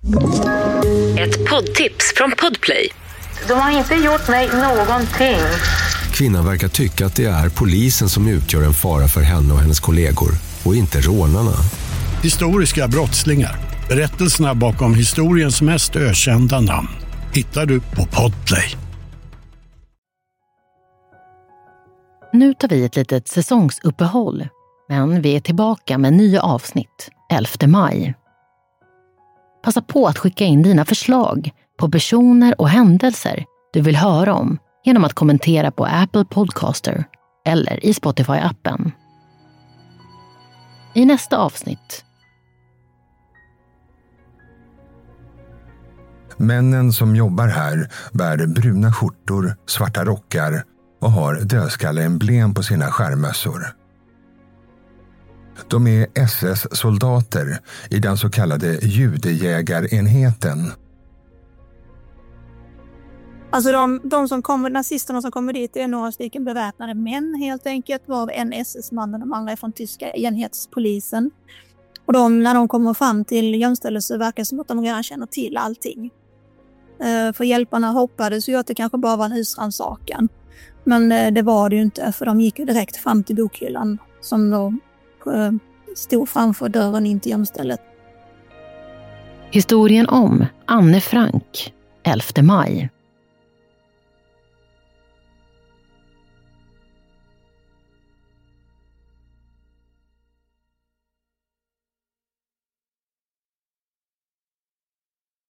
Ett poddtips från Podplay. De har inte gjort mig någonting. Kvinnan verkar tycka att det är polisen som utgör en fara för henne och hennes kollegor och inte rånarna. Historiska brottslingar. Berättelserna bakom historiens mest ökända namn hittar du på Podplay. Nu tar vi ett litet säsongsuppehåll, men vi är tillbaka med nya avsnitt 11 maj. Passa på att skicka in dina förslag på personer och händelser du vill höra om genom att kommentera på Apple Podcaster eller i Spotify-appen. I nästa avsnitt. Männen som jobbar här bär bruna skjortor, svarta rockar och har dödskalleemblem på sina skärmössor. De är SS-soldater i den så kallade judejägarenheten. Alltså de som kommer, nazisterna som kommer dit är några stycken beväpnade män helt enkelt, var en SS-man och de andra är från tyska enhetspolisen. Och när de kommer fram till gömställe verkar det som att de redan känner till allting. För hjälparna hoppades ju att det kanske bara var en husrannsakan. Men det var det ju inte, för de gick ju direkt fram till bokhyllan som då stod framför dörren in till gömstället. Historien om Anne Frank, 11 maj.